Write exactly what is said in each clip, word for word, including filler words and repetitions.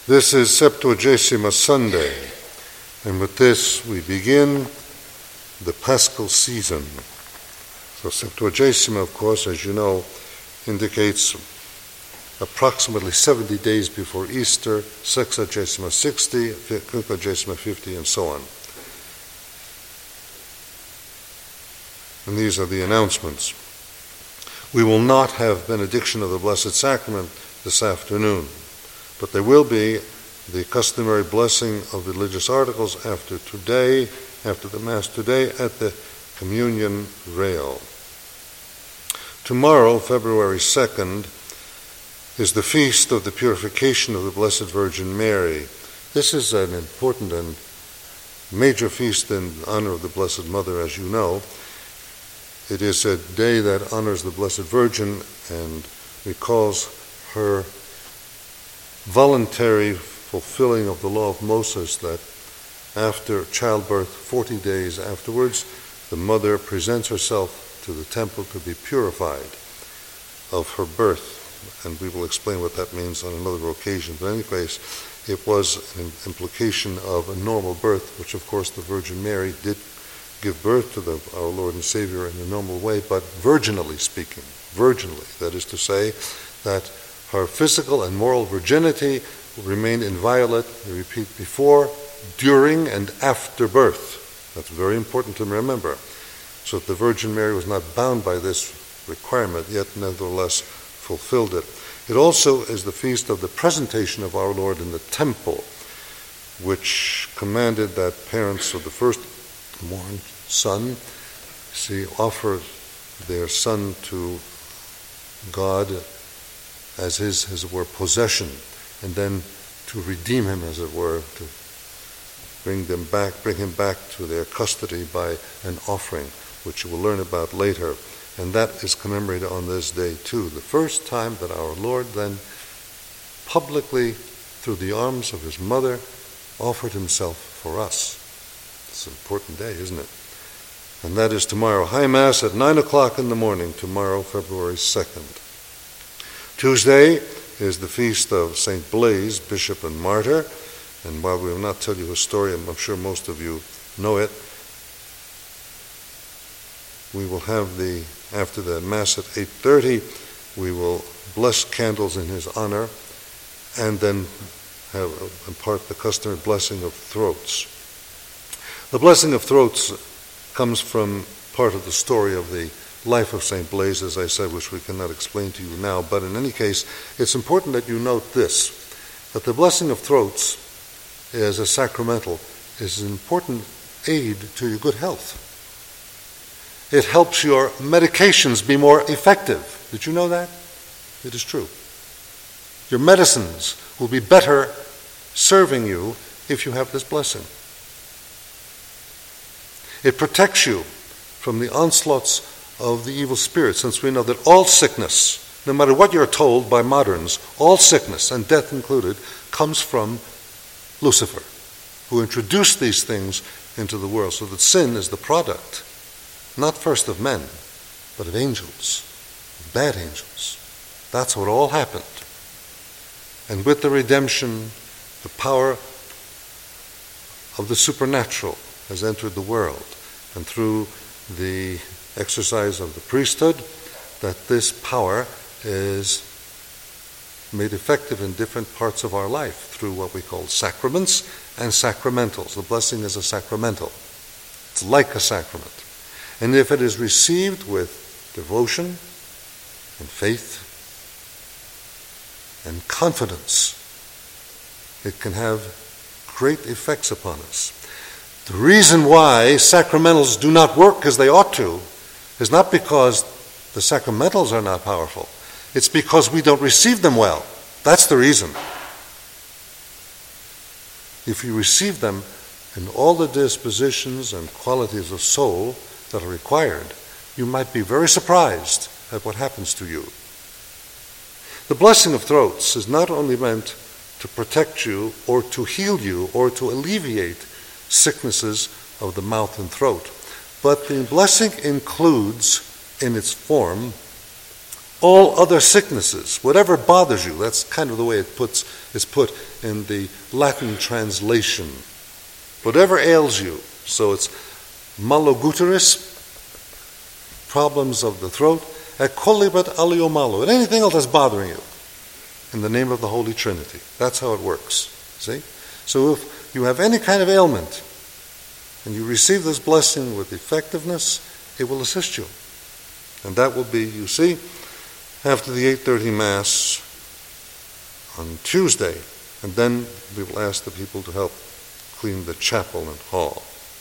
This is Septuagesima Sunday, and with this we begin the Paschal season. So Septuagesima, of course, as you know, indicates approximately seventy days before Easter, Sexagesima sixty, Quinquagesima fifty, and so on. And these are the announcements. We will not have benediction of the Blessed Sacrament this afternoon, but there will be the customary blessing of religious articles after today, after the Mass today, at the communion rail. Tomorrow, February second, is the feast of the purification of the Blessed Virgin Mary. This is an important and major feast in honor of the Blessed Mother, as you know. It is a day that honors the Blessed Virgin and recalls her voluntary fulfilling of the law of Moses, that after childbirth, forty days afterwards, the mother presents herself to the temple to be purified of her birth. And we will explain what that means on another occasion. But in any case, it was an implication of a normal birth, which of course the Virgin Mary did give birth to the, our Lord and Savior in a normal way, but virginally speaking, virginally, that is to say, that her physical and moral virginity remained inviolate, I repeat, before, during, and after birth. That's very important to remember. So that the Virgin Mary was not bound by this requirement, yet nevertheless fulfilled it. It also is the feast of the presentation of our Lord in the temple, which commanded that parents of the firstborn son see offer their son to God as his, as it were, possession, and then to redeem him, as it were, to bring them back, bring him back to their custody by an offering, which you will learn about later. And that is commemorated on this day too, the first time that our Lord then publicly, through the arms of his mother, offered himself for us. It's an important day, isn't it? And that is tomorrow. High Mass at nine o'clock in the morning, tomorrow, February second. Tuesday is the feast of Saint Blaise, Bishop and Martyr. And while we will not tell you his story, and I'm sure most of you know it, we will have the, after the Mass at eight thirty, we will bless candles in his honor, and then have, impart the customary blessing of throats. The blessing of throats comes from part of the story of the life of Saint Blaise, as I said, which we cannot explain to you now. But in any case, it's important that you note this, that the blessing of throats as a sacramental is an important aid to your good health. It helps your medications be more effective. Did you know that? It is true. Your medicines will be better serving you if you have this blessing. It protects you from the onslaughts of the evil spirit, since we know that all sickness, no matter what you're told by moderns, all sickness, and death included, comes from Lucifer, who introduced these things into the world, so that sin is the product, not first of men, but of angels, of bad angels. That's what all happened. And with the redemption, the power of the supernatural has entered the world, and through the exercise of the priesthood, that this power is made effective in different parts of our life through what we call sacraments and sacramentals. The blessing is a sacramental. It's like a sacrament. And if it is received with devotion and faith and confidence, it can have great effects upon us. The reason why sacramentals do not work as they ought to is not because the sacramentals are not powerful. It's because we don't receive them well. That's the reason. If you receive them in all the dispositions and qualities of soul that are required, you might be very surprised at what happens to you. The blessing of throats is not only meant to protect you or to heal you or to alleviate sicknesses of the mouth and throat, but the blessing includes in its form all other sicknesses, whatever bothers you. That's kind of the way it puts is put in the Latin translation. Whatever ails you. So it's maloguteris, problems of the throat, et colibat alio malo, and anything else that's bothering you, in the name of the Holy Trinity. That's how it works. See? So if you have any kind of ailment, and you receive this blessing with effectiveness, it will assist you. And that will be, you see, after the eight thirty Mass on Tuesday. And then we will ask the people to help clean the chapel and hall.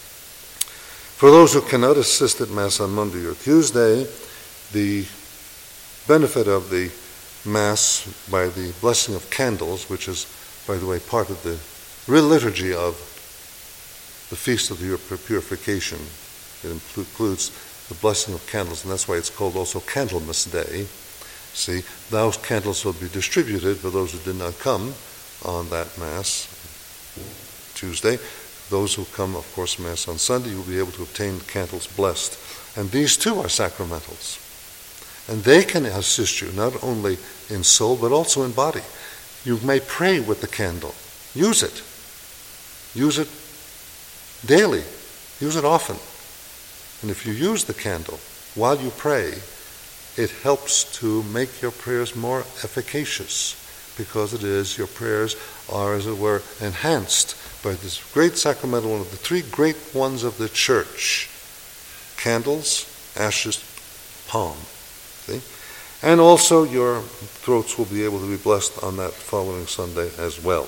For those who cannot assist at Mass on Monday or Tuesday, the benefit of the Mass by the blessing of candles, which is, by the way, part of the real liturgy of the Feast of the Purification. It includes the blessing of candles, and that's why it's called also Candlemas Day. See, those candles will be distributed for those who did not come on that Mass Tuesday. Those who come, of course, Mass on Sunday, you will be able to obtain candles blessed. And these too are sacramentals. And they can assist you not only in soul, but also in body. You may pray with the candle. Use it. Use it daily. Use it often. And if you use the candle while you pray, it helps to make your prayers more efficacious, because it is, your prayers are, as it were, enhanced by this great sacramental, one of the three great ones of the Church: candles, ashes, palm. See? And also your throats will be able to be blessed on that following Sunday as well.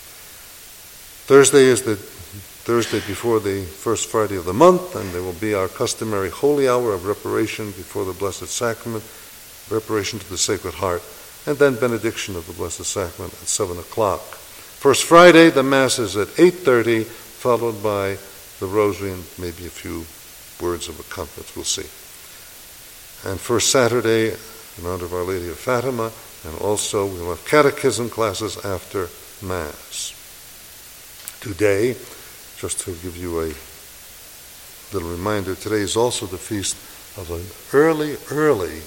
Thursday is the Thursday before the first Friday of the month, and there will be our customary holy hour of reparation before the Blessed Sacrament, reparation to the Sacred Heart, and then benediction of the Blessed Sacrament at seven o'clock. First Friday, the Mass is at eight thirty, followed by the Rosary and maybe a few words of accompaniment, we'll see. And first Saturday, in honor of Our Lady of Fatima, and also we'll have catechism classes after Mass. Today, just to give you a little reminder, today is also the feast of an early, early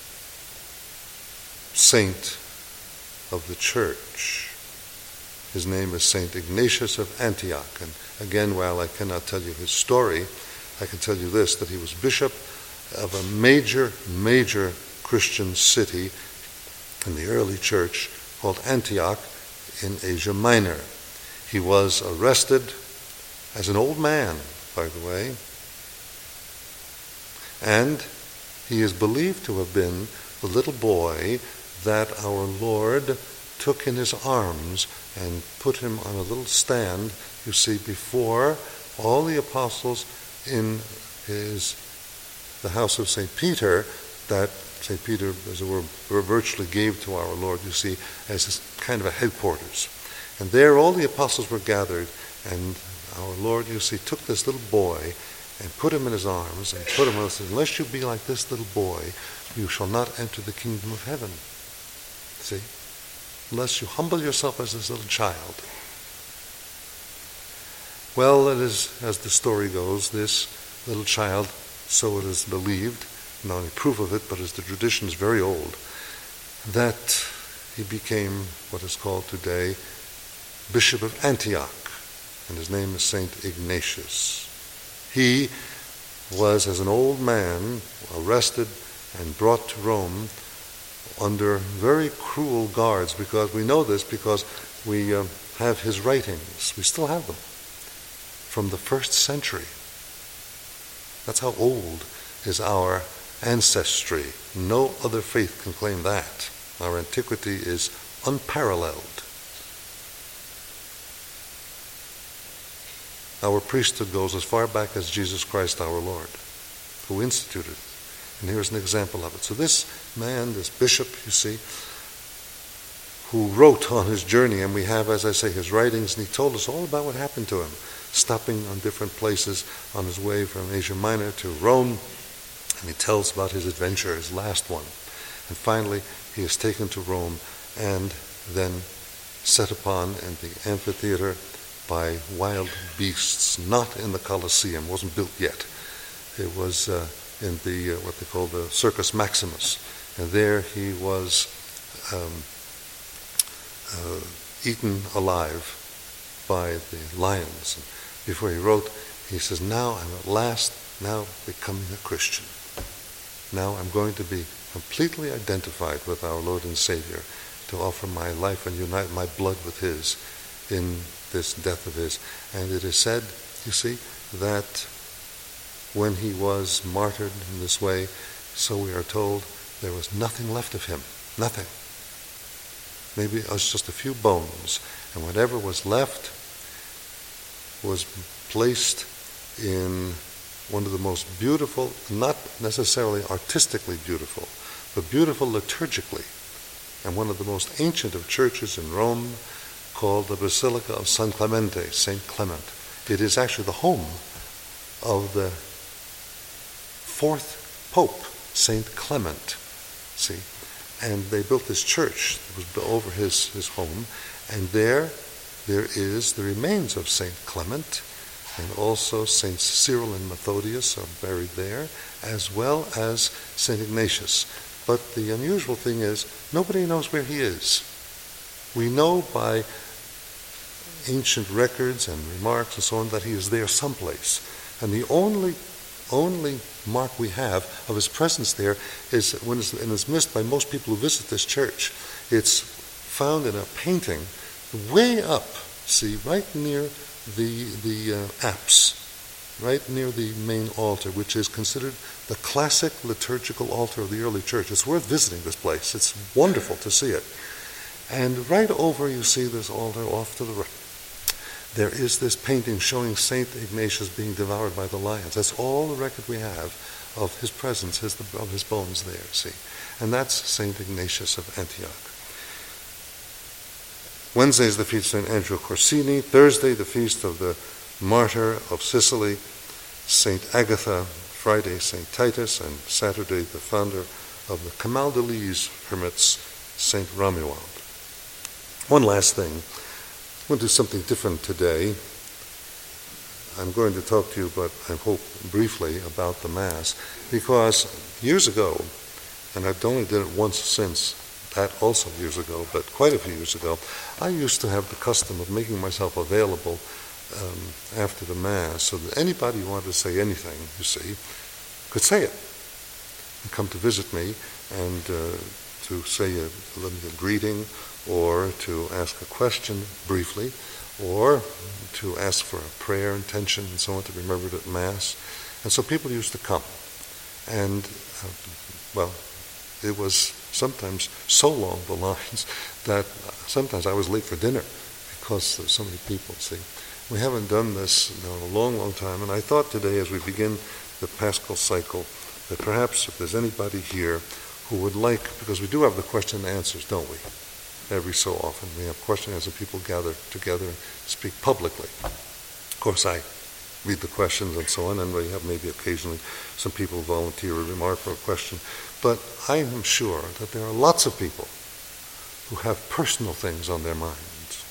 saint of the Church. His name is Saint Ignatius of Antioch. And again, while I cannot tell you his story, I can tell you this, that he was bishop of a major, major Christian city in the early church called Antioch in Asia Minor. He was arrested as an old man, by the way, and he is believed to have been the little boy that our Lord took in his arms and put him on a little stand, you see, before all the apostles in his the house of Saint Peter, that Saint Peter, as it were, virtually gave to our Lord, you see, as his kind of a headquarters. And there all the apostles were gathered, and our Lord, you see, took this little boy and put him in his arms and put him on and said, unless you be like this little boy, you shall not enter the kingdom of heaven. See? Unless you humble yourself as this little child. Well, it is, as the story goes, this little child, so it is believed, not only proof of it, but as the tradition is very old, that he became what is called today Bishop of Antioch, and his name is Saint Ignatius. He was, as an old man, arrested and brought to Rome under very cruel guards, because we know this because we uh, have his writings. We still have them from the first century. That's how old is our ancestry. No other faith can claim that. Our antiquity is unparalleled. Our priesthood goes as far back as Jesus Christ our Lord, who instituted it. And here's an example of it. So this man, this bishop, you see, who wrote on his journey, and we have, as I say, his writings, and he told us all about what happened to him, stopping on different places on his way from Asia Minor to Rome, and he tells about his adventure, his last one. And finally, he is taken to Rome and then set upon in the amphitheater by wild beasts, not in the Colosseum, wasn't built yet. It was uh, in the, uh, what they call the Circus Maximus and there he was um, uh, eaten alive by the lions. And before he wrote, he says, now I'm at last now becoming a Christian. Now I'm going to be completely identified with our Lord and Savior, to offer my life and unite my blood with his in this death of his. And it is said, you see, that when he was martyred in this way, so we are told, there was nothing left of him. Nothing. Maybe it was just a few bones. And whatever was left was placed in one of the most beautiful, not necessarily artistically beautiful, but beautiful liturgically, and one of the most ancient of churches in Rome, called the Basilica of San Clemente, Saint Clement. It is actually the home of the fourth Pope, Saint Clement. See, and they built this church that was over his, his home, and there, there is the remains of Saint Clement, and also Saints Cyril and Methodius are buried there, as well as Saint Ignatius. But the unusual thing is, nobody knows where he is. We know by ancient records and remarks and so on that he is there someplace. And the only only mark we have of his presence there is when it's, and it's missed by most people who visit this church. It's found in a painting way up, see, right near the the uh, apse, right near the main altar, which is considered the classic liturgical altar of the early church. It's worth visiting this place. It's wonderful to see it. And right over, you see this altar off to the right. There is this painting showing Saint Ignatius being devoured by the lions. That's all the record we have of his presence, his, of his bones there, see. And that's Saint Ignatius of Antioch. Wednesday is the feast of Saint Andrew Corsini. Thursday, the feast of the martyr of Sicily, Saint Agatha. Friday, Saint Titus. And Saturday, the founder of the Camaldolese hermits, Saint Romuald. One last thing. I'm going to do something different today. I'm going to talk to you, but I hope briefly, about the Mass, because years ago, and I've only did it once since, that also years ago, but quite a few years ago, I used to have the custom of making myself available um, after the Mass, so that anybody who wanted to say anything, you see, could say it, and come to visit me, and uh, to say a, a greeting, or to ask a question briefly, or to ask for a prayer intention and so on to be remembered at Mass. And so people used to come. And, uh, well, it was sometimes so long, the lines, that sometimes I was late for dinner because there's so many people, see. We haven't done this in a long, long time, and I thought today as we begin the Paschal cycle that perhaps if there's anybody here who would like, because we do have the question and answers, don't we? Every so often we have question and answer, people gather together and speak publicly. Of course, I read the questions and so on, and we have maybe occasionally some people volunteer a remark or a question. But I am sure that there are lots of people who have personal things on their minds,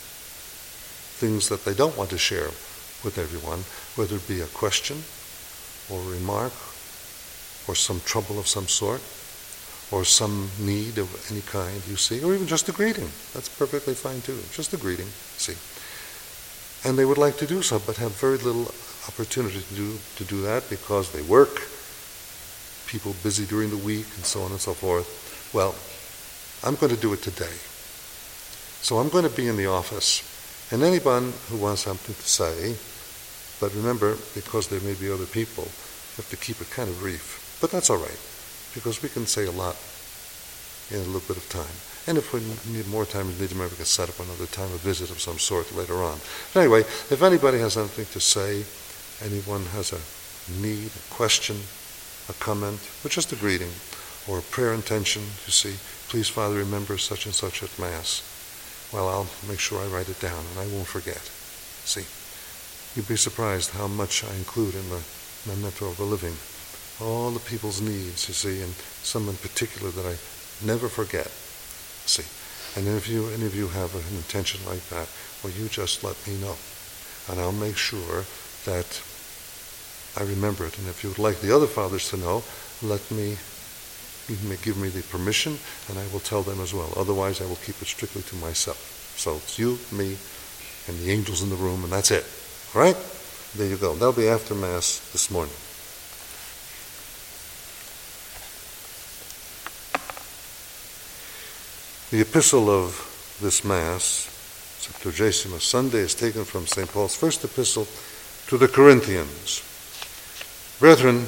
things that they don't want to share with everyone, whether it be a question or a remark or some trouble of some sort, or some need of any kind, you see, or even just a greeting. That's perfectly fine too, just a greeting, see. And they would like to do so, but have very little opportunity to do, to do that because they work, people busy during the week, and so on and so forth. Well, I'm going to do it today. So I'm going to be in the office, and anyone who wants something to say, but remember, because there may be other people, you have to keep it kind of brief. But that's all right, because we can say a lot in a little bit of time. And if we need more time, we need to maybe set up another time, a visit of some sort later on. But anyway, if anybody has something to say, anyone has a need, a question, a comment, or just a greeting, or a prayer intention, you see, please, Father, remember such and such at Mass. Well, I'll make sure I write it down, and I won't forget. See, you'd be surprised how much I include in the memento of the living. All the people's needs, you see, and some in particular that I never forget. See, and if you, any of you have an intention like that, well, you just let me know, and I'll make sure that I remember it. And if you would like the other fathers to know, let me may give me the permission, and I will tell them as well. Otherwise, I will keep it strictly to myself. So it's you, me, and the angels in the room, and that's it. All right? There you go. That'll be after Mass this morning. The epistle of this Mass, Septuagesimus Sunday, is taken from Saint Paul's first epistle to the Corinthians. Brethren,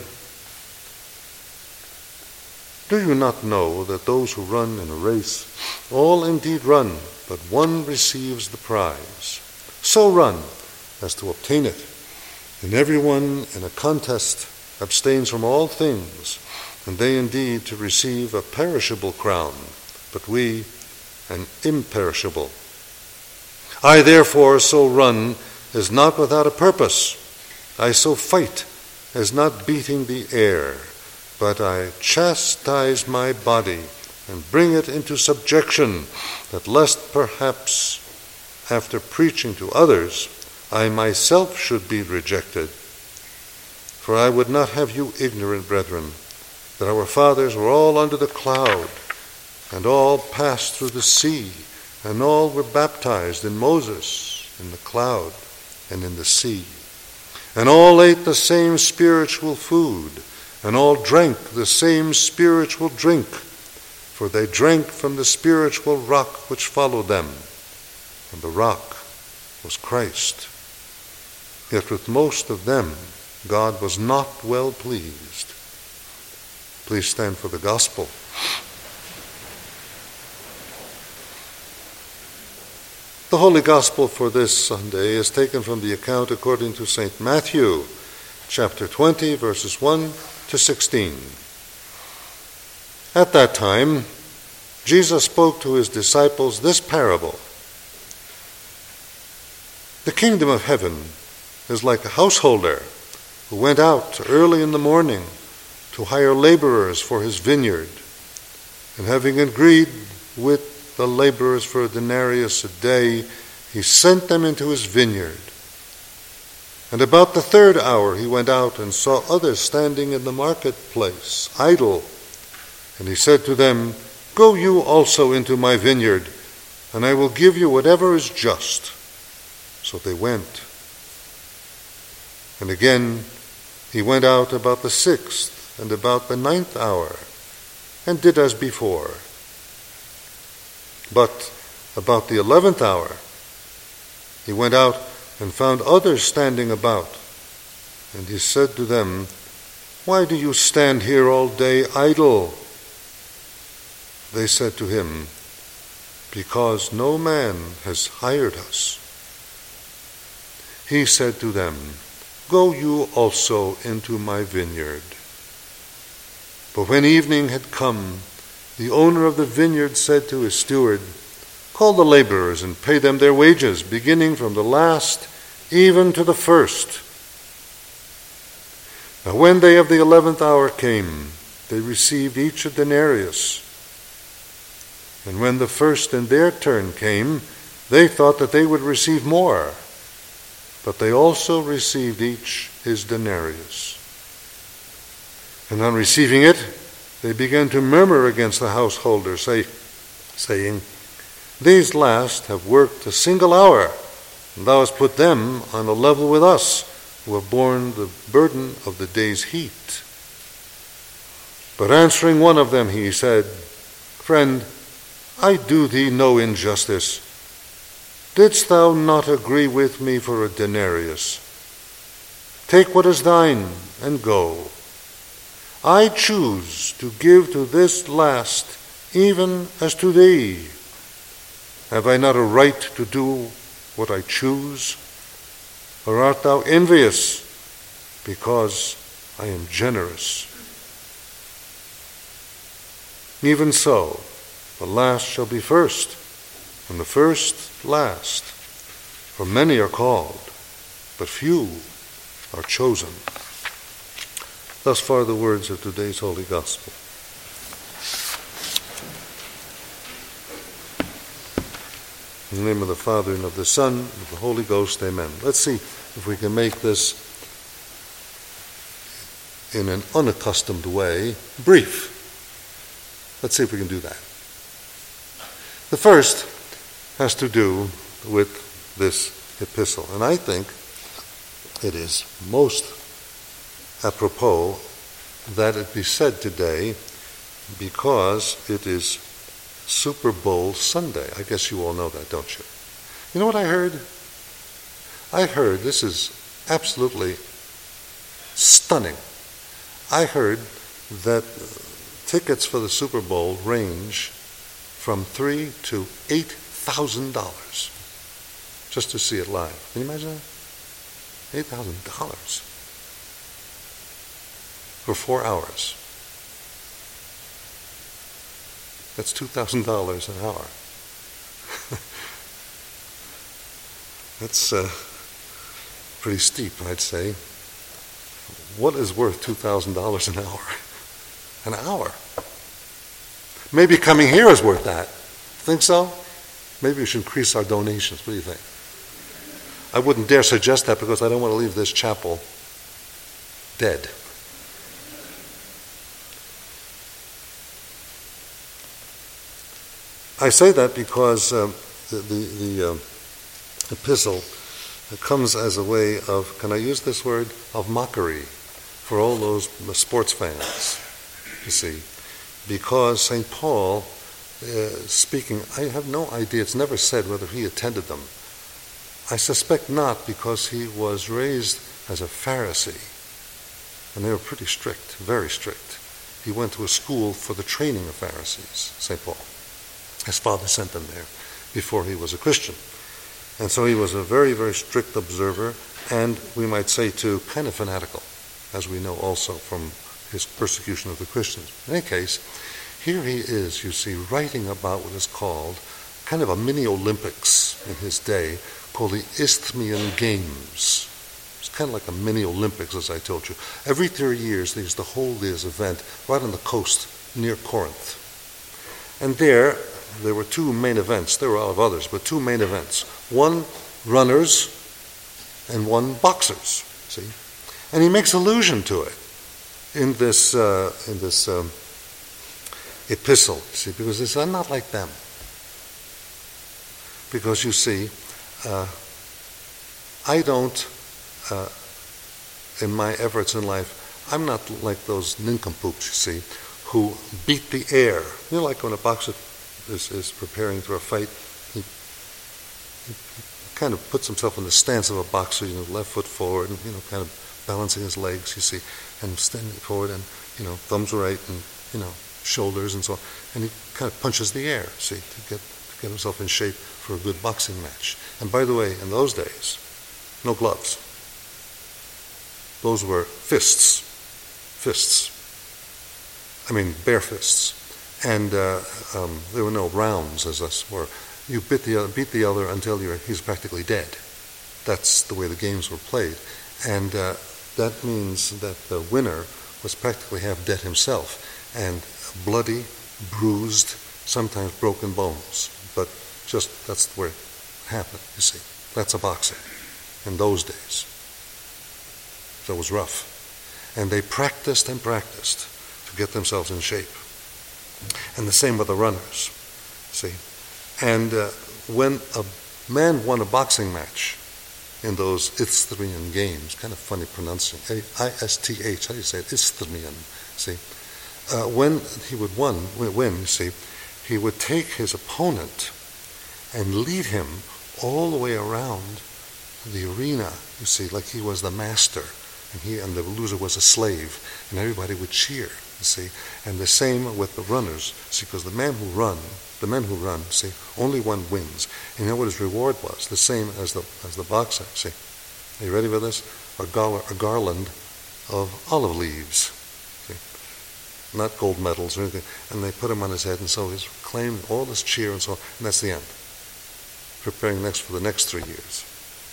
do you not know that those who run in a race all indeed run, but one receives the prize? So run as to obtain it. And everyone in a contest abstains from all things, and they indeed to receive a perishable crown, but we an imperishable. I therefore so run as not without a purpose. I so fight as not beating the air, but I chastise my body and bring it into subjection, that lest perhaps after preaching to others I myself should be rejected. For I would not have you ignorant, brethren, that our fathers were all under the cloud, and all passed through the sea, and all were baptized in Moses, in the cloud, and in the sea. And all ate the same spiritual food, and all drank the same spiritual drink, for they drank from the spiritual rock which followed them, and the rock was Christ. Yet with most of them God was not well pleased. Please stand for the gospel. The Holy Gospel for this Sunday is taken from the account according to Saint Matthew, chapter twenty, verses one to sixteen. At that time, Jesus spoke to his disciples this parable. The kingdom of heaven is like a householder who went out early in the morning to hire laborers for his vineyard, and having agreed with the laborers for a denarius a day, he sent them into his vineyard. And about the third hour he went out and saw others standing in the marketplace, idle. And he said to them, Go you also into my vineyard, and I will give you whatever is just. So they went. And again he went out about the sixth and about the ninth hour, and did as before. But about the eleventh hour he went out and found others standing about. And he said to them, Why do you stand here all day idle? They said to him, Because no man has hired us. He said to them, Go you also into my vineyard. But when evening had come, the owner of the vineyard said to his steward, Call the laborers and pay them their wages, beginning from the last even to the first. Now when they of the eleventh hour came, they received each a denarius. And when the first in their turn came, they thought that they would receive more. But they also received each his denarius. And on receiving it, they began to murmur against the householder, say, saying, These last have worked a single hour, and thou hast put them on a level with us, who have borne the burden of the day's heat. But answering one of them, he said, Friend, I do thee no injustice. Didst thou not agree with me for a denarius? Take what is thine and go. I choose to give to this last even as to thee. Have I not a right to do what I choose? Or art thou envious because I am generous? Even so, the last shall be first, and the first last. For many are called, but few are chosen. Thus far the words of today's Holy Gospel. In the name of the Father, and of the Son, and of the Holy Ghost, amen. Let's see if we can make this in an unaccustomed way brief. Let's see if we can do that. The first has to do with this epistle, and I think it is most apropos that it be said today because it is Super Bowl Sunday. I guess you all know that, don't you? You know what I heard? I heard, this is absolutely stunning. I heard that tickets for the Super Bowl range from three to eight thousand dollars just to see it live. Can you imagine that? Eight thousand dollars for four hours. That's two thousand dollars an hour. That's uh, pretty steep, I'd say. What is worth two thousand dollars an hour? An hour. Maybe coming here is worth that. Think so? Maybe we should increase our donations. What do you think? I wouldn't dare suggest that because I don't want to leave this chapel dead. I say that because um, the, the, the um, epistle comes as a way of, can I use this word, of mockery for all those sports fans, you see. Because Saint Paul, uh, speaking, I have no idea, it's never said whether he attended them. I suspect not, because he was raised as a Pharisee, and they were pretty strict, very strict. He went to a school for the training of Pharisees, Saint Paul. His father sent him there before he was a Christian. And so he was a very, very strict observer, and we might say too, kind of fanatical, as we know also from his persecution of the Christians. In any case, here he is, you see, writing about what is called kind of a mini Olympics in his day, called the Isthmian Games. It's kind of like a mini Olympics, as I told you. Every three years, they used to hold this event right on the coast near Corinth. And there, there were two main events. There were a lot of others, but two main events. One, runners, and one, boxers, see? And he makes allusion to it in this uh, in this um, epistle, see, because he says, I'm not like them. Because you see, uh, I don't, uh, in my efforts in life, I'm not like those nincompoops, you see, who beat the air. You know, like when a boxer is, is preparing for a fight, he, he kind of puts himself in the stance of a boxer, you know, left foot forward, and, you know, kind of balancing his legs, you see, and standing forward, and, you know, thumbs right, and, you know, shoulders and so on. And he kind of punches the air, see, to get to get himself in shape for a good boxing match. And by the way, in those days, no gloves. Those were fists. Fists. I mean, bare fists. And uh, um, there were no rounds, as us were. You beat the other, beat the other until you're, he's practically dead. That's the way the games were played. And uh, that means that the winner was practically half dead himself, and bloody, bruised, sometimes broken bones. But just, that's where it happened, you see. That's a boxer in those days. So it was rough. And they practiced and practiced to get themselves in shape. And the same with the runners, see. And uh, when a man won a boxing match in those Isthmian games, kind of funny pronouncing, I S T H, how do you say it? Isthmian, see. Uh, when he would won, win, you see, he would take his opponent and lead him all the way around the arena, you see, like he was the master, and he and the loser was a slave, and everybody would cheer, you see. And the same with the runners, see, because the men who run, the men who run, see, only one wins. And you know what his reward was? The same as the as the boxer, see. Are you ready for this? A, gar- a garland of olive leaves, see, not gold medals or anything. And they put him on his head, and so he's claimed all this cheer and so on, and that's the end. Preparing next for the next three years.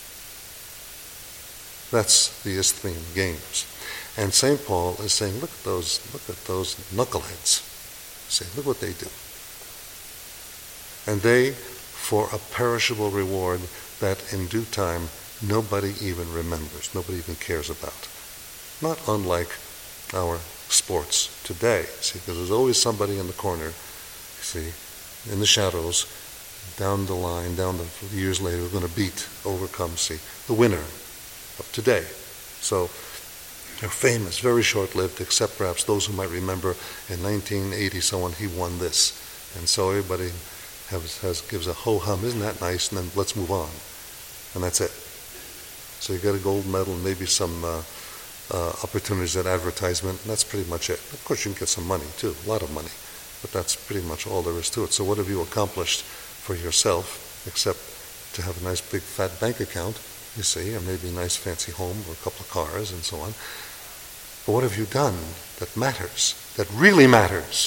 That's the Isthmian Games. And Saint Paul is saying, look at those, look at those knuckleheads. See, look what they do. And they, for a perishable reward that in due time nobody even remembers, nobody even cares about. Not unlike our sports today. See, because there's always somebody in the corner, see, in the shadows, down the line, down the years later, we're going to beat, overcome, see, the winner of today. So they're famous, very short-lived, except perhaps those who might remember in nineteen eighty someone, he won this. And so everybody has, has gives a ho-hum, isn't that nice? And then let's move on. And that's it. So you get a gold medal and maybe some uh, uh, opportunities at advertisement, and that's pretty much it. Of course you can get some money too, a lot of money. But that's pretty much all there is to it. So what have you accomplished for yourself, except to have a nice big fat bank account, you see, or maybe a nice fancy home or a couple of cars and so on. But what have you done that matters, that really matters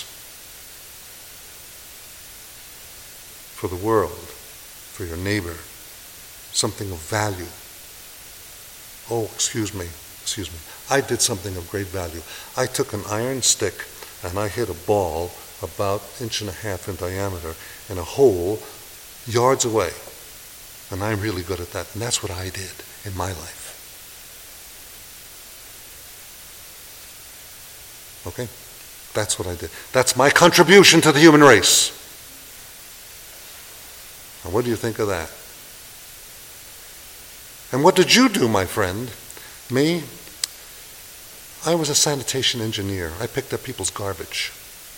for the world, for your neighbor, something of value? Oh, excuse me, excuse me. I did something of great value. I took an iron stick and I hit a ball about an inch and a half in diameter in a hole yards away. And I'm really good at that. And that's what I did in my life. Okay? That's what I did. That's my contribution to the human race. And what do you think of that? And what did you do, my friend? Me? I was a sanitation engineer. I picked up people's garbage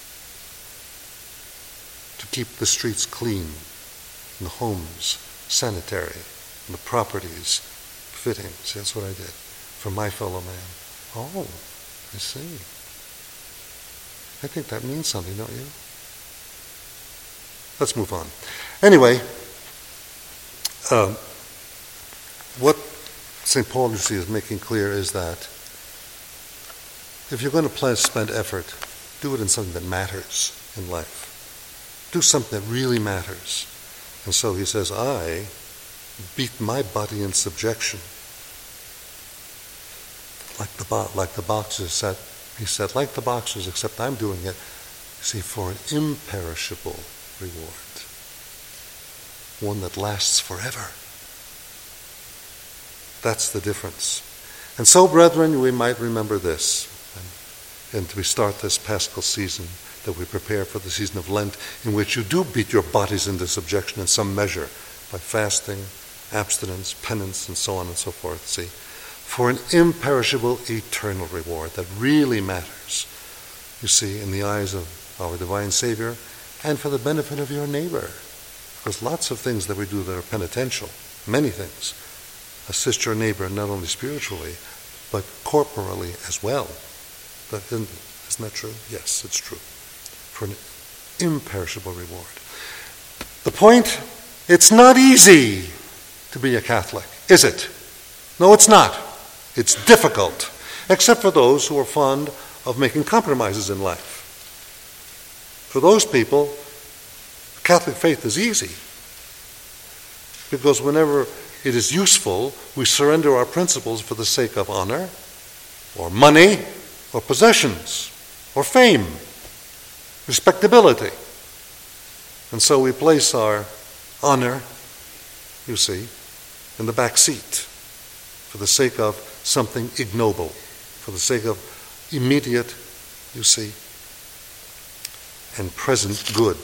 to keep the streets clean, and the homes sanitary, and the properties fitting. See, that's what I did for my fellow man. Oh, I see. I think that means something, don't you? Let's move on. Anyway, uh, what Saint Paul, you see, is making clear is that if you're going to plan, spend effort, do it in something that matters in life. Do something that really matters. And so he says, I beat my body in subjection. Like the, bo- like the boxers said, he said, like the boxers, except I'm doing it, see, for an imperishable reward. One that lasts forever. That's the difference. And so, brethren, we might remember this. And, and we start this Paschal season, that we prepare for the season of Lent, in which you do beat your bodies into subjection in some measure, by fasting, abstinence, penance, and so on and so forth, see, for an imperishable eternal reward that really matters, you see, in the eyes of our divine Savior, and for the benefit of your neighbor. Because lots of things that we do that are penitential, many things, assist your neighbor not only spiritually, but corporally as well. That isn't, isn't that true? Yes, it's true. For an imperishable reward. The point, it's not easy to be a Catholic, is it? No, it's not. It's difficult, except for those who are fond of making compromises in life. For those people, Catholic faith is easy, because whenever it is useful, we surrender our principles for the sake of honor, or money, or possessions, or fame, respectability. And so we place our honor, you see, in the back seat for the sake of something ignoble, for the sake of immediate, you see, and present good.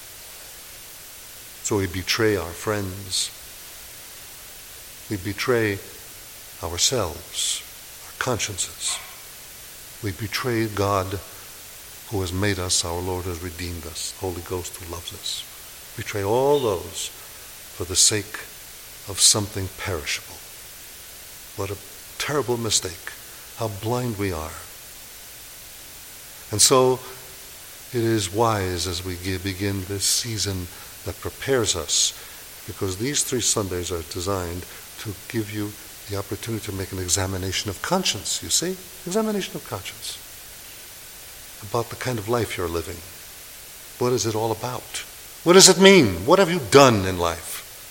So we betray our friends. We betray ourselves, our consciences. We betray God who has made us, our Lord has redeemed us, Holy Ghost who loves us. Betray all those for the sake of something perishable. What a terrible mistake. How blind we are. And so it is wise as we begin this season that prepares us, because these three Sundays are designed to give you the opportunity to make an examination of conscience, you see? Examination of conscience. About the kind of life you're living. What is it all about? What does it mean? What have you done in life?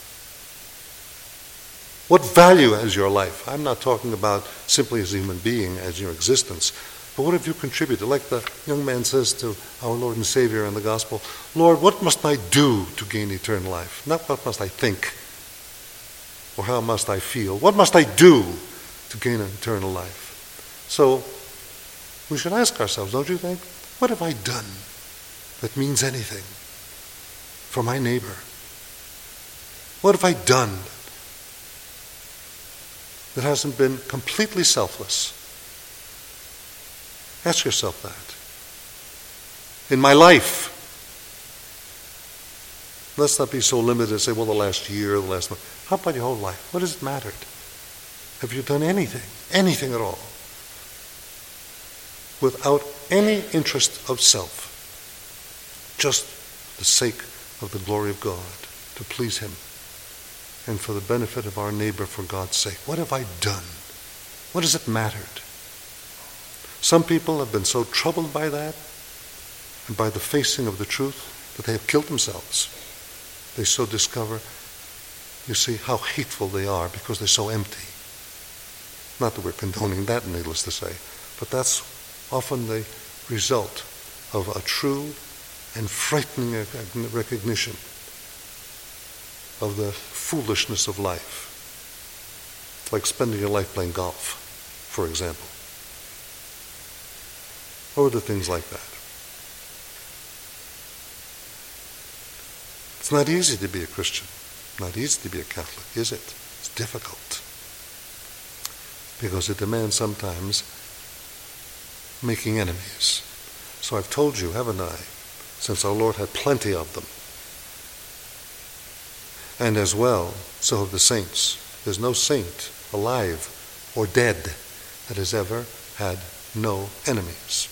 What value has your life? I'm not talking about simply as a human being, as your existence, but what have you contributed? Like the young man says to our Lord and Savior in the Gospel, Lord, what must I do to gain eternal life? Not what must I think, or how must I feel. What must I do to gain an eternal life? So, We should ask ourselves, don't you think? What have I done that means anything for my neighbor? What have I done that hasn't been completely selfless? Ask yourself that. In my life, let's not be so limited and say, well, the last year, the last month. How about your whole life? What has it mattered? Have you done anything, anything at all, without any interest of self, just the sake of the glory of God, to please Him, and for the benefit of our neighbor, for God's sake? What have I done? What has it mattered? Some people have been so troubled by that and by the facing of the truth that they have killed themselves. They so discover, you see, how hateful they are because they're so empty. Not that we're condoning that, needless to say, but that's often the result of a true and frightening recognition of the foolishness of life. Like spending your life playing golf, for example. Or other things like that. It's not easy to be a Christian. Not easy to be a Catholic, is it? It's difficult. Because it demands sometimes making enemies. So I've told you, haven't I, since our Lord had plenty of them. And as well, so have the saints. There's no saint alive or dead that has ever had no enemies.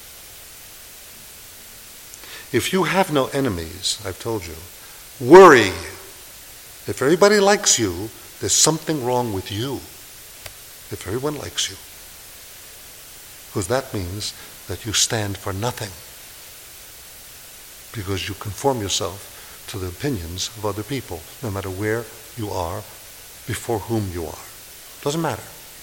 If you have no enemies, I've told you, worry. If everybody likes you, there's something wrong with you. If everyone likes you. Because that means that you stand for nothing. Because you conform yourself to the opinions of other people, no matter where you are, before whom you are. Doesn't matter.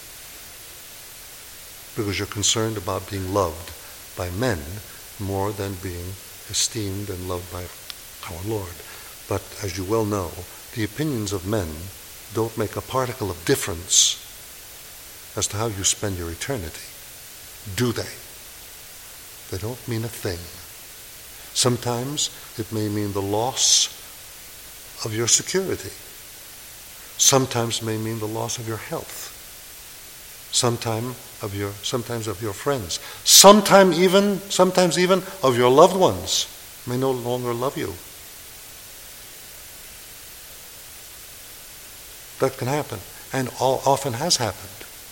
Because you're concerned about being loved by men more than being esteemed and loved by our Lord. But as you well know, the opinions of men don't make a particle of difference as to how you spend your eternity. Do they? They don't mean a thing. Sometimes it may mean the loss of your security. Sometimes it may mean the loss of your health. Sometime of your, sometimes of your friends. Sometime even, sometimes even of your loved ones may no longer love you. That can happen, and all, often has happened.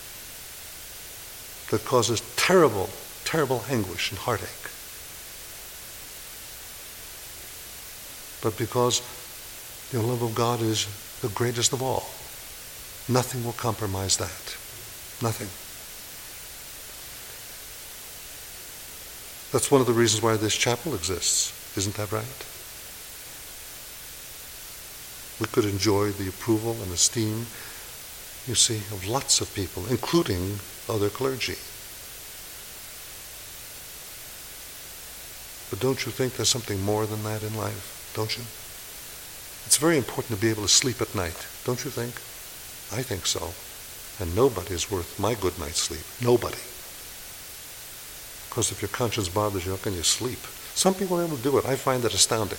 That causes terrible, terrible anguish and heartache. But because the love of God is the greatest of all, nothing will compromise that. Nothing. That's one of the reasons why this chapel exists. Isn't that right? We could enjoy the approval and esteem, you see, of lots of people, including other clergy. But don't you think there's something more than that in life? Don't you? It's very important to be able to sleep at night. Don't you think? I think so. And nobody is worth my good night's sleep. Nobody. Because if your conscience bothers you, how can you sleep? Some people are able to do it. I find that astounding.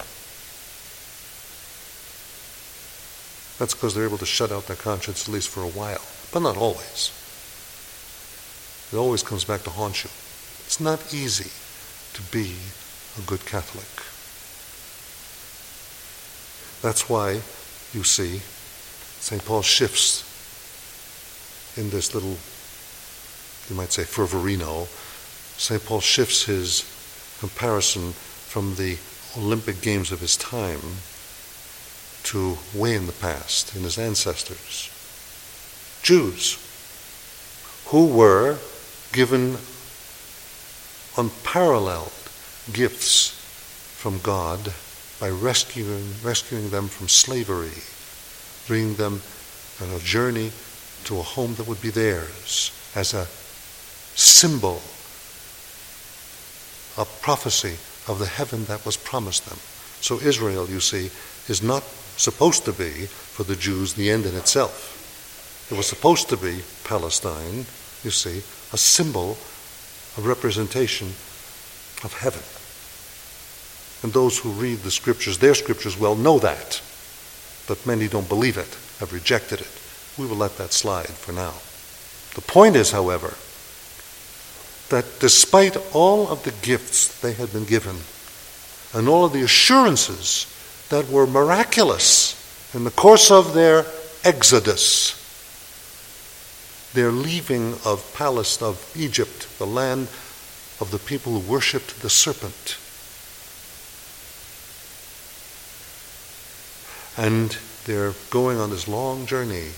That's because they're able to shut out their conscience at least for a while. But not always. It always comes back to haunt you. It's not easy to be a good Catholic. That's why, you see, Saint Paul shifts in this little, you might say, fervorino. Saint Paul shifts his comparison from the Olympic Games of his time to way in the past, in his ancestors. Jews who were given unparalleled gifts from God by rescuing, rescuing them from slavery, bringing them on a journey to a home that would be theirs as a symbol, a prophecy of the heaven that was promised them. So Israel, you see, is not supposed to be, for the Jews, the end in itself. It was supposed to be Palestine, you see, a symbol a representation of heaven. And those who read the scriptures, their scriptures, well know that. But many don't believe it, have rejected it. We will let that slide for now. The point is, however, that despite all of the gifts they had been given and all of the assurances that were miraculous in the course of their exodus, their leaving of Palestine, of Egypt, the land of the people who worshipped the serpent, and they're going on this long journey.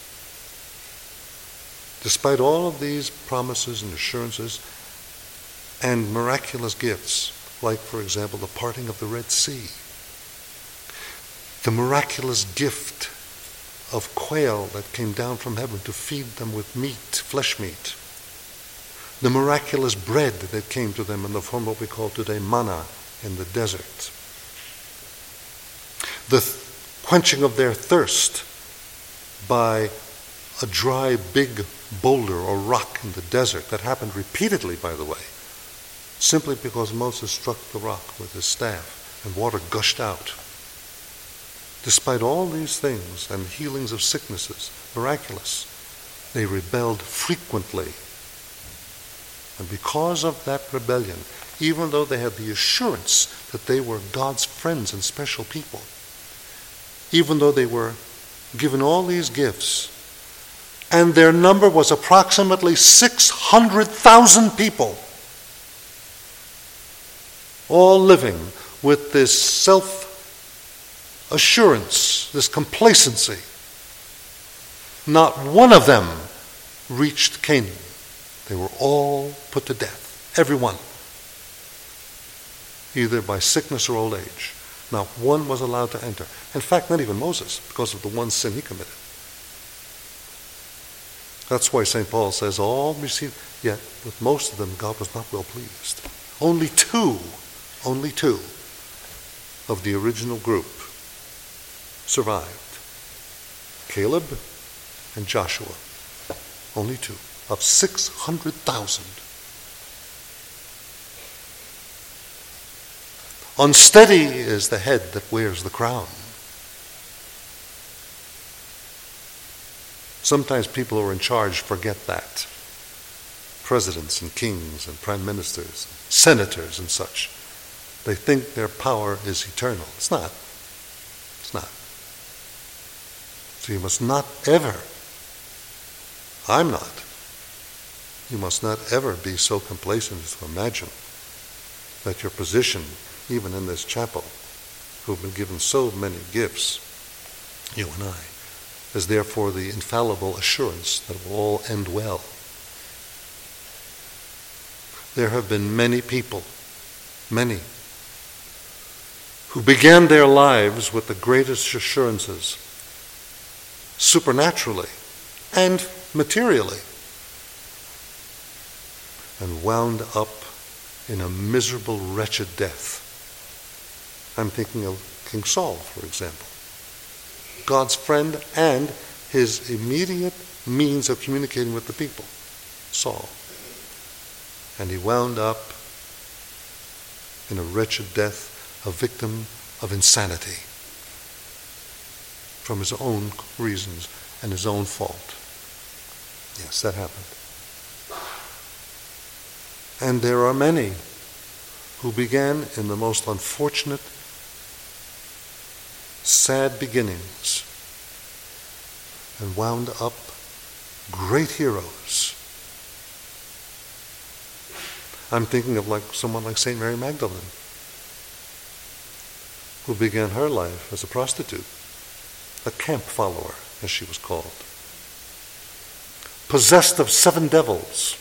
Despite all of these promises and assurances and miraculous gifts, like, for example, the parting of the Red Sea, the miraculous gift of quail that came down from heaven to feed them with meat, flesh meat, the miraculous bread that came to them in the form of what we call today manna in the desert, the th- quenching of their thirst by a dry big boulder or rock in the desert. That happened repeatedly, by the way, simply because Moses struck the rock with his staff and water gushed out. Despite all these things and healings of sicknesses, miraculous, they rebelled frequently. And because of that rebellion, even though they had the assurance that they were God's friends and special people, even though they were given all these gifts, and their number was approximately six hundred thousand people, all living with this self-assurance, this complacency, not one of them reached Canaan. They were all put to death, every one, either by sickness or old age. Not one was allowed to enter. In fact, not even Moses, because of the one sin he committed. That's why Saint Paul says all received, yet with most of them God was not well pleased. Only two, only two of the original group survived. Caleb and Joshua. Only two of six hundred thousand. Unsteady is the head that wears the crown. Sometimes people who are in charge forget that. Presidents and kings and prime ministers, senators and such. They think their power is eternal. It's not. It's not. So you must not ever, I'm not, you must not ever be so complacent as to imagine that your position, even in this chapel, who've been given so many gifts, you and I, is therefore the infallible assurance that it will all end well. There have been many people, many, who began their lives with the greatest assurances, supernaturally and materially, and wound up in a miserable, wretched death. I'm thinking of King Saul, for example. God's friend and his immediate means of communicating with the people, Saul. And he wound up in a wretched death, a victim of insanity from his own reasons and his own fault. Yes, that happened. And there are many who began in the most unfortunate, sad beginnings and wound up great heroes. I'm thinking of like someone like Saint Mary Magdalene, who began her life as a prostitute, a camp follower, as she was called, possessed of seven devils,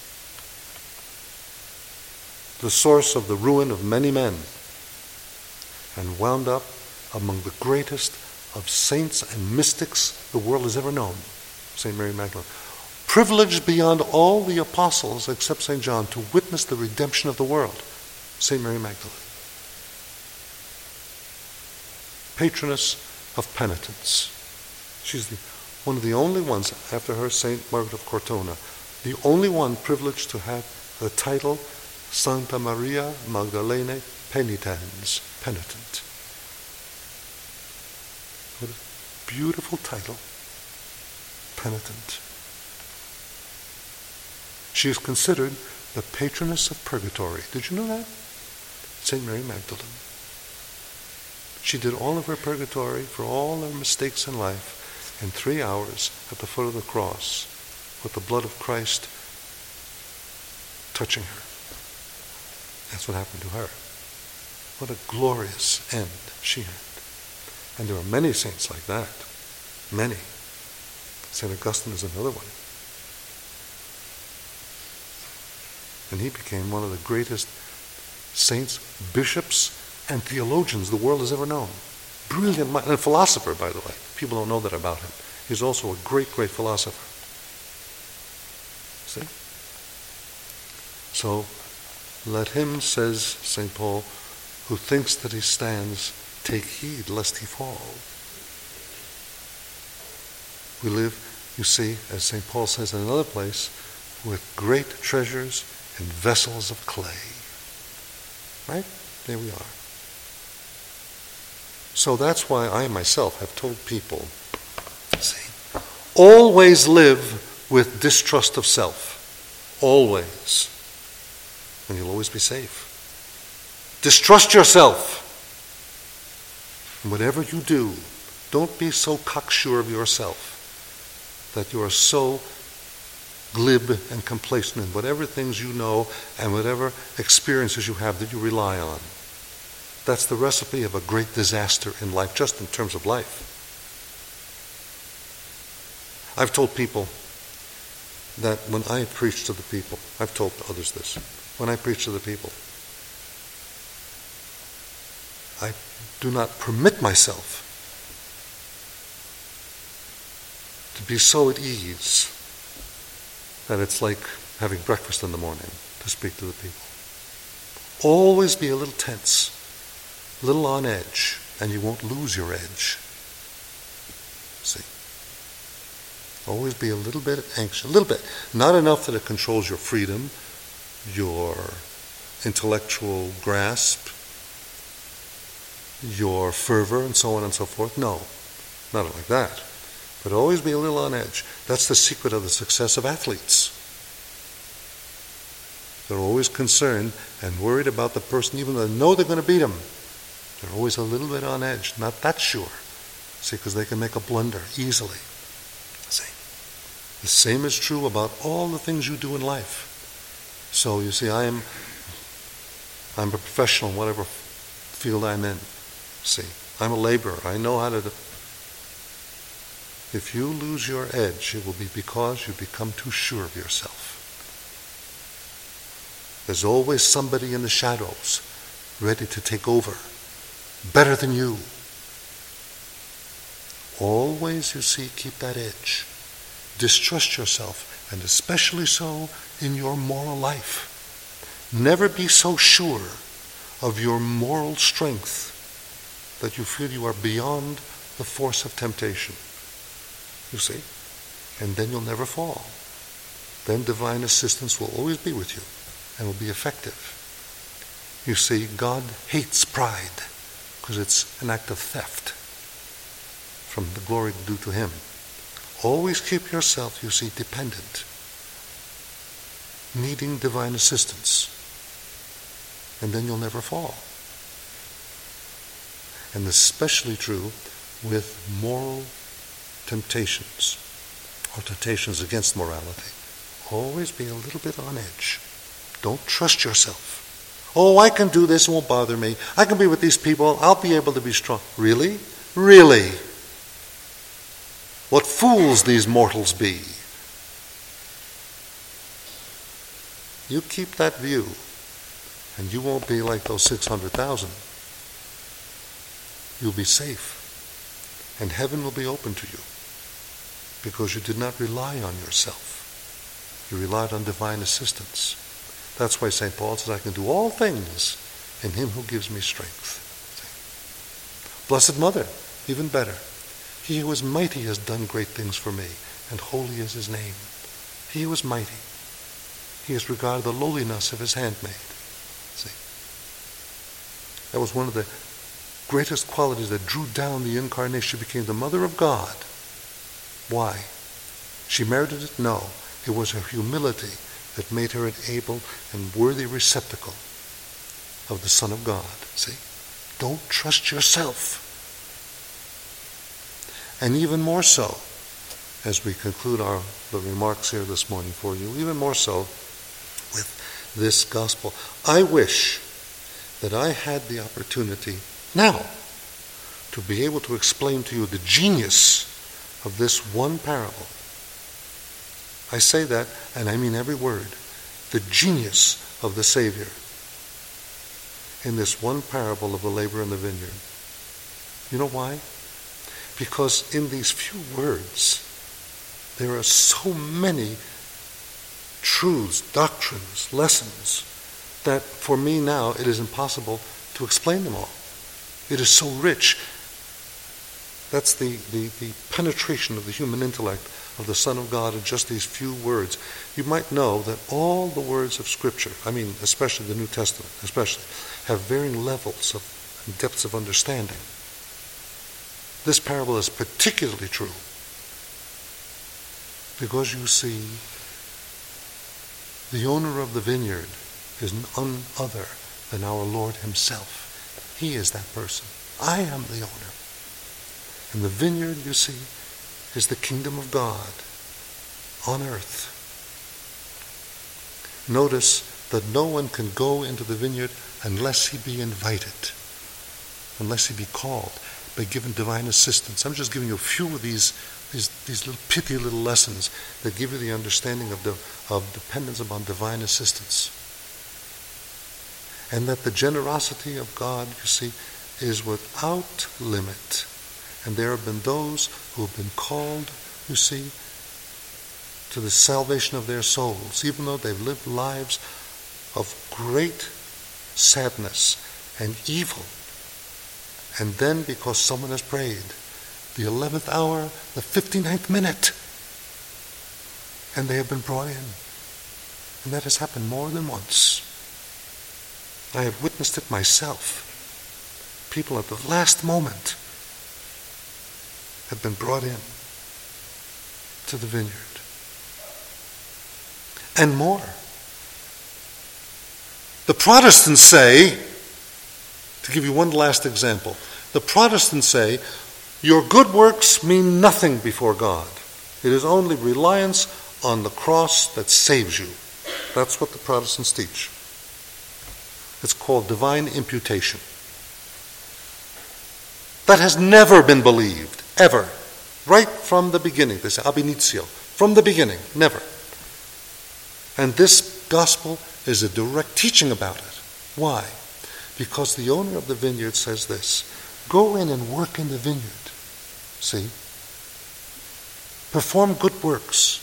the source of the ruin of many men, and wound up among the greatest of saints and mystics the world has ever known, Saint Mary Magdalene. Privileged beyond all the apostles except Saint John to witness the redemption of the world, Saint Mary Magdalene. Patroness of penitence. She's the, one of the only ones, after her Saint Margaret of Cortona, the only one privileged to have the title Santa Maria Magdalene Penitens, penitent. What a beautiful title, penitent. She is considered the patroness of purgatory. Did you know that? Saint Mary Magdalene. She did all of her purgatory for all her mistakes in life in three hours at the foot of the cross with the blood of Christ touching her. That's what happened to her. What a glorious end she had. And there are many saints like that. Many. Saint Augustine is another one. And he became one of the greatest saints, bishops, and theologians the world has ever known. Brilliant mind, and a philosopher, by the way. People don't know that about him. He's also a great, great philosopher. See? So, let him, says Saint Paul, who thinks that he stands, take heed lest he fall. We live, you see, as Saint Paul says in another place, with great treasures in vessels of clay. Right? There we are. So that's why I myself have told people, see, always live with distrust of self. Always. And you'll always be safe. Distrust yourself. And whatever you do, don't be so cocksure of yourself that you are so glib and complacent in whatever things you know and whatever experiences you have that you rely on. That's the recipe of a great disaster in life, just in terms of life. I've told people that when I preach to the people, I've told others this, when I preach to the people, I do not permit myself to be so at ease that it's like having breakfast in the morning to speak to the people. Always be a little tense, a little on edge, and you won't lose your edge. See? Always be a little bit anxious, a little bit. Not enough that it controls your freedom, your intellectual grasp, your fervor, and so on and so forth. No, not like that. But always be a little on edge. That's the secret of the success of athletes. They're always concerned and worried about the person, even though they know they're going to beat him. They're always a little bit on edge, not that sure. See, because they can make a blunder easily. See, the same is true about all the things you do in life. So you see, I am, I'm a professional in whatever field I'm in. See, I'm a laborer. I know how to do. If you lose your edge, it will be because you become too sure of yourself. There's always somebody in the shadows ready to take over, better than you. Always, you see, keep that edge. Distrust yourself, and especially so in your moral life. Never be so sure of your moral strength that you feel you are beyond the force of temptation. You see? And then you'll never fall. Then divine assistance will always be with you and will be effective. You see, God hates pride because it's an act of theft from the glory due to Him. Always keep yourself, you see, dependent, needing divine assistance, and then you'll never fall. And especially true with moral temptations or temptations against morality. Always be a little bit on edge. Don't trust yourself. Oh, I can do this, it won't bother me. I can be with these people, I'll be able to be strong. Really? Really? What fools these mortals be. You keep that view, and you won't be like those six hundred thousand. You'll be safe, and heaven will be open to you, because you did not rely on yourself. You relied on divine assistance. That's why Saint Paul says, I can do all things in Him who gives me strength. Blessed Mother, even better. He who is mighty has done great things for me, and holy is His name. He who is mighty. he has regarded the lowliness of his handmaid. See? That was one of the greatest qualities that drew down the incarnation. She became the mother of God. Why? She merited it? No. It was her humility that made her an able and worthy receptacle of the Son of God. See? Don't trust yourself. And even more so, as we conclude our the remarks here this morning for you, even more so with this gospel. I wish that I had the opportunity now to be able to explain to you the genius of this one parable. I say that, and I mean every word, the genius of the Savior in this one parable of the labor in the vineyard. You know why? Because in these few words, there are so many truths, doctrines, lessons, that for me now it is impossible to explain them all. It is so rich. That's the, the, the penetration of the human intellect of the Son of God in just these few words. You might know that all the words of Scripture, I mean especially the New Testament, especially, have varying levels of and depths of understanding. This parable is particularly true because you see, the owner of the vineyard is none other than our Lord himself. He is that person. I am the owner. And the vineyard, you see, is the kingdom of God on earth. Notice that no one can go into the vineyard unless he be invited, unless he be called, be given divine assistance. I'm just giving you a few of these these, these little pithy little lessons that give you the understanding of, the, of dependence upon divine assistance. And that the generosity of God, you see, is without limit. And there have been those who have been called, you see, to the salvation of their souls, even though they've lived lives of great sadness and evil. And then, because someone has prayed, the eleventh hour, the fifty-ninth minute, and they have been brought in. And that has happened more than once. I have witnessed it myself. People at the last moment have been brought in to the vineyard. And more. The Protestants say, to give you one last example, the Protestants say, your good works mean nothing before God. It is only reliance on the cross that saves you. That's what the Protestants teach. It's called divine imputation. That has never been believed, ever. Right from the beginning. They say ab initio. From the beginning, never. And this gospel is a direct teaching about it. Why? Because the owner of the vineyard says this, go in and work in the vineyard. See? Perform good works.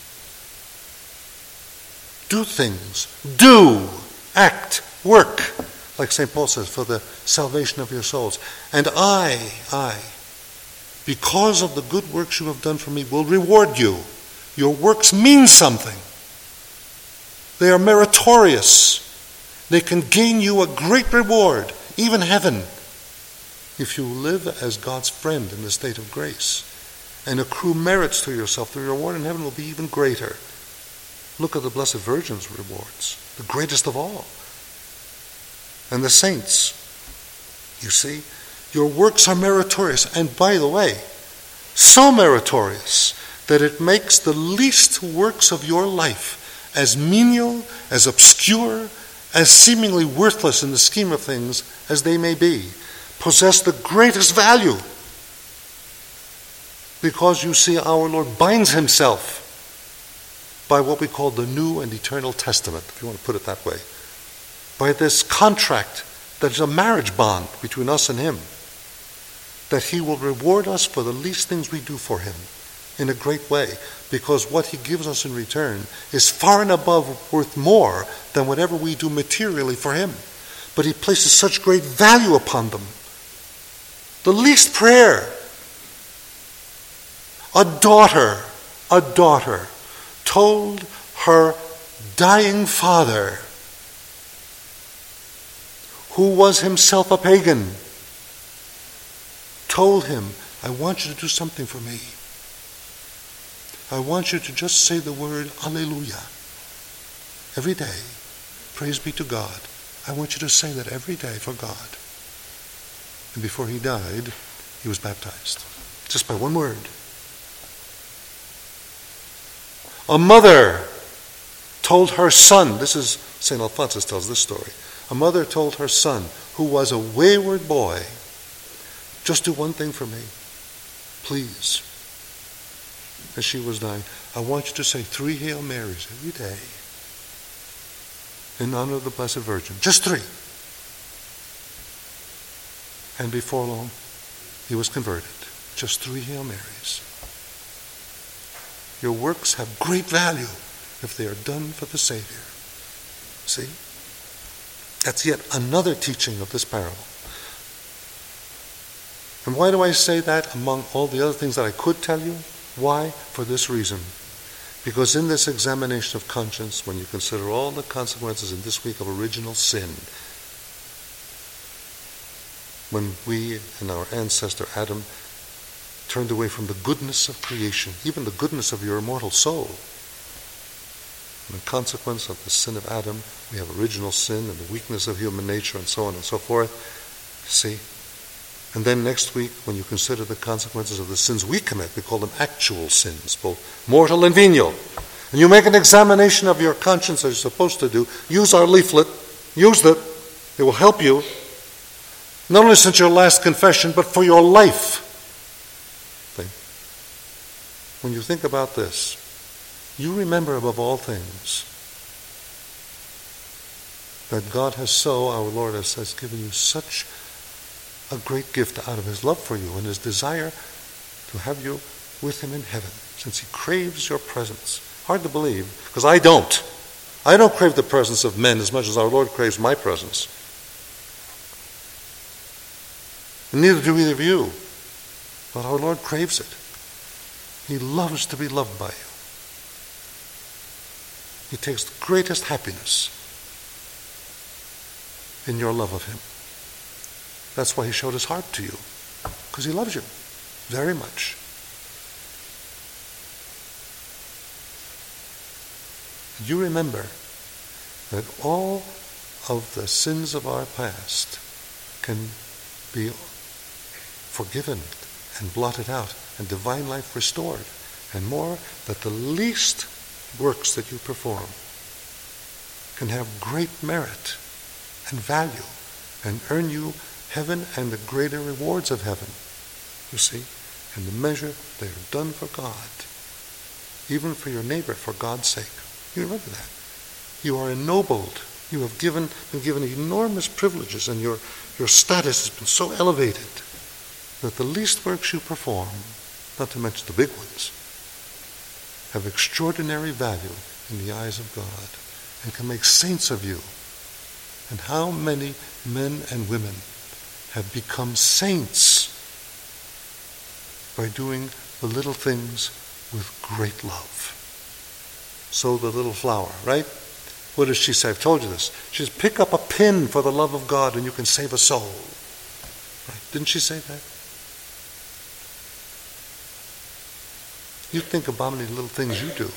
Do things. Do. Act. Work. Like Saint Paul says, for the salvation of your souls. And I, I, because of the good works you have done for me, will reward you. Your works mean something. They are meritorious. They can gain you a great reward, even heaven, if you live as God's friend in the state of grace and accrue merits to yourself. The reward in heaven will be even greater. Look at the Blessed Virgin's rewards, the greatest of all. And the saints, you see, your works are meritorious. And by the way, so meritorious that it makes the least works of your life as menial, as obscure, as seemingly worthless in the scheme of things as they may be, possess the greatest value. Because you see, our Lord binds himself by what we call the New and Eternal Testament, if you want to put it that way. By this contract that is a marriage bond between us and him, that he will reward us for the least things we do for him in a great way, because what he gives us in return is far and above worth more than whatever we do materially for him. But he places such great value upon them. The least prayer. A daughter, a daughter told her dying father, who was himself a pagan, told him, I want you to do something for me. I want you to just say the word Alleluia every day. Praise be to God. I want you to say that every day for God. And before he died, he was baptized. Just by one word. A mother told her son, this is Saint Alphonsus tells this story. A mother told her son, who was a wayward boy, just do one thing for me, please. As she was dying, I want you to say three Hail Marys every day in honor of the Blessed Virgin. Just three. And before long, he was converted. Just three Hail Marys. Your works have great value if they are done for the Savior. See? That's yet another teaching of this parable. And why do I say that among all the other things that I could tell you? Why? For this reason. Because in this examination of conscience, when you consider all the consequences in this week of original sin, when we and our ancestor Adam turned away from the goodness of creation, even the goodness of your immortal soul, and the consequence of the sin of Adam, we have original sin and the weakness of human nature and so on and so forth. See? And then next week, when you consider the consequences of the sins we commit, we call them actual sins, both mortal and venial. And you make an examination of your conscience as you're supposed to do. Use our leaflet. Use it. It will help you, not only since your last confession, but for your life. See? When you think about this, you remember above all things that God has so, our Lord has, has given you such a great gift out of his love for you and his desire to have you with him in heaven, since he craves your presence. Hard to believe, because I don't. I don't crave the presence of men as much as our Lord craves my presence. And neither do either of you. But our Lord craves it. He loves to be loved by you. He takes the greatest happiness in your love of him. That's why he showed his heart to you, because he loves you very much. You remember that all of the sins of our past can be forgiven and blotted out and divine life restored, and more, that the least works that you perform can have great merit and value and earn you heaven and the greater rewards of heaven, you see, in the measure they are done for God, even for your neighbor, for God's sake. You remember that. You are ennobled. You have given, been given enormous privileges, and your, your status has been so elevated that the least works you perform, not to mention the big ones, have extraordinary value in the eyes of God and can make saints of you. And how many men and women have become saints by doing the little things with great love. Sow the little flower, right? What does she say? I've told you this. She says, pick up a pin for the love of God and you can save a soul. Right? Didn't she say that? You think about how many little things you do.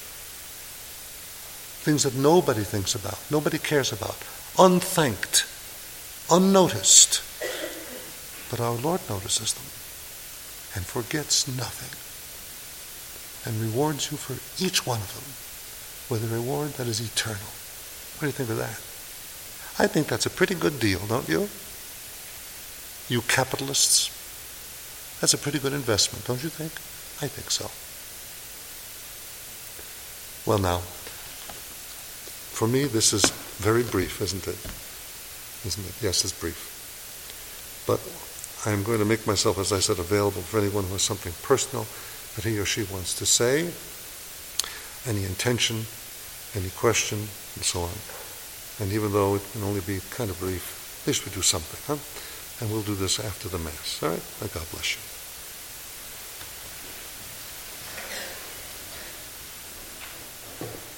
Things that nobody thinks about, nobody cares about, unthanked, unnoticed. But our Lord notices them and forgets nothing and rewards you for each one of them with a reward that is eternal. What do you think of that? I think that's a pretty good deal, don't you? You capitalists, that's a pretty good investment, don't you think? I think so. Well now, for me this is very brief, isn't it? Isn't it? Yes, it's brief. But I'm going to make myself, as I said, available for anyone who has something personal that he or she wants to say, any intention, any question, and so on. And even though it can only be kind of brief, at least we do something, huh? And we'll do this after the Mass. All right? God bless you.